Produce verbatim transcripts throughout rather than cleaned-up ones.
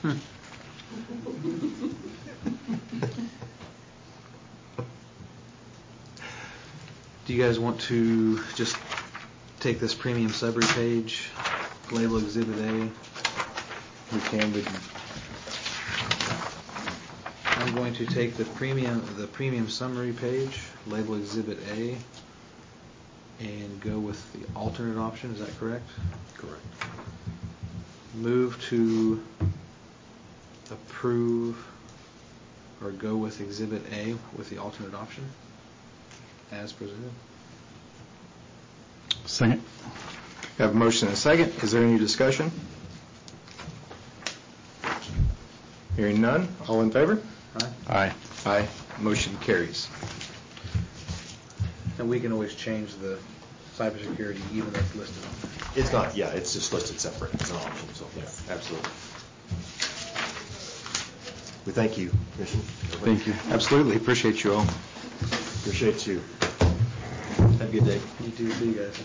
Do you guys want to just take this premium summary page, label Exhibit A? We can. We can. I'm going to take the premium the premium summary page, label Exhibit A, and go with the alternate option. Is that correct? Correct. Move to approve or go with Exhibit A with the alternate option as presented. Second. We have a motion and a second. Is there any discussion? Hearing none. All in favor? Aye. Aye. Aye. Motion carries. And we can always change the cybersecurity even though it's listed on there. It's not, yeah, it's just listed separate. It's an option, so yeah, absolutely. We thank you, Commissioner. Thank you. Absolutely. Appreciate you all. Appreciate you. Have a good day. You do too, guys.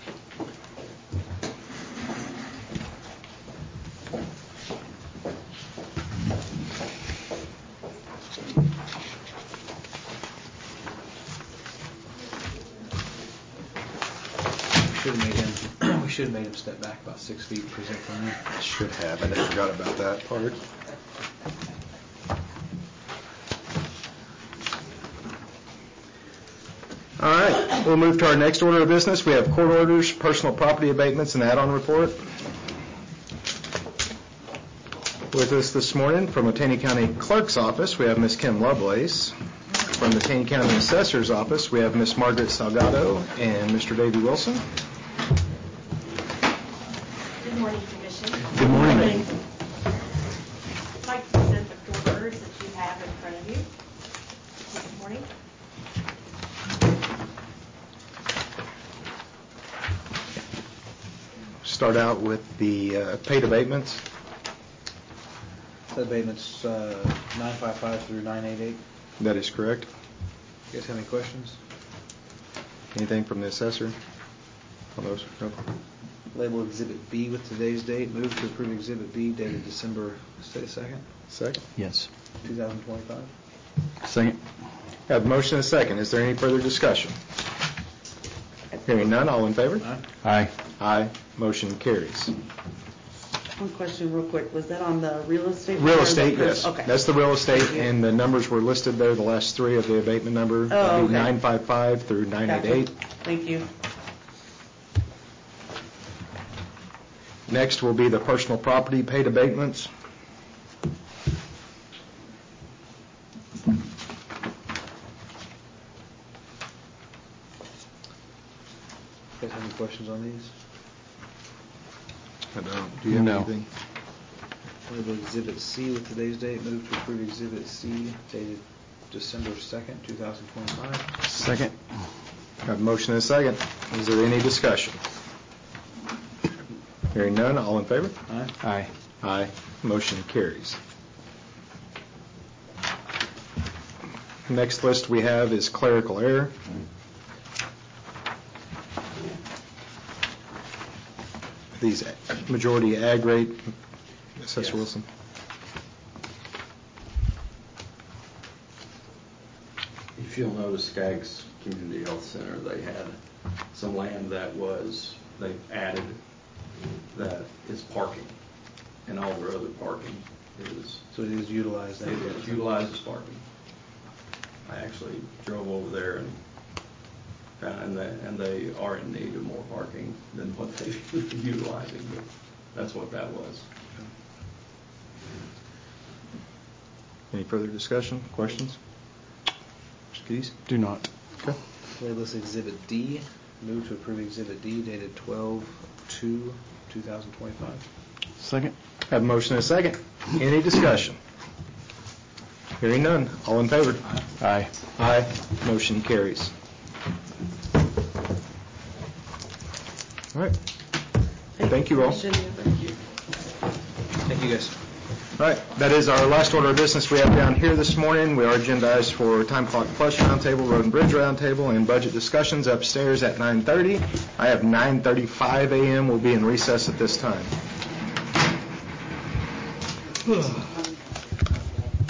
Should have made him. We should have made him step back about six feet and present from there. I should have. I never forgot about that part. All right. We'll move to our next order of business. We have court orders, personal property abatements, and add-on report. With us this morning from the Taney County Clerk's Office, we have Miz Kim Lovelace. From the Taney County Assessor's Office, we have Miz Margaret Salgado and Mister Davey Wilson. Good morning, Commission. Good morning. I'd like to present the court orders that you have in front of you this morning. Start out with the uh, paid abatements. The abatements uh, nine five five through nine eighty-eight. That is correct. You guys have any questions? Anything from the assessor on those? No. Label Exhibit B with today's date. Move to approve Exhibit B dated December second, Second. Yes. two thousand twenty-five. Second. Have a motion and a second. Is there any further discussion? Hearing none, all in favor? Aye. Aye. Aye. Motion carries. One question real quick, was that on the real estate? Real or the estate, pers- yes. Okay. That's the real estate, Thank you. and the numbers were listed there, the last three of the abatement number. Oh, That'd be okay. nine five five through nine Gotcha. eighty-eight. Thank you. Next will be the personal property paid abatements. You guys have any questions on these? I don't. Do you have No. anything? Label Exhibit C with today's date. Move to approve Exhibit C dated December second, two thousand twenty-five. Second. Have a motion and a second. Is there any discussion? Hearing none, all in favor? Aye. Aye. Aye. Motion carries. Next list we have is clerical error. These majority ag rate, Assessor Yes. Wilson. If you'll notice, Skaggs Community Health Center, they had some land that was, they added that is parking, and all their other parking is, So it is utilized. it is utilized as parking. I actually drove over there and found, and they, and they are in need of more parking than what they're utilizing, but that's what that was. Any further discussion, questions? Mister Keys? Do not. Okay. Label this Exhibit D. Move to approve Exhibit D dated twelve two two thousand twenty-five. Second. Have a motion and a second. Any discussion? Hearing none. All in favor? Aye. Aye. Motion carries. All right. Thank you all. Commissioner. Thank you. Thank you, guys. All right, that is our last order of business we have down here this morning. We are agendized for Time Clock Plus Roundtable, Road and Bridge Roundtable, and budget discussions upstairs at nine thirty. I have nine thirty-five a m We'll be in recess at this time. Um,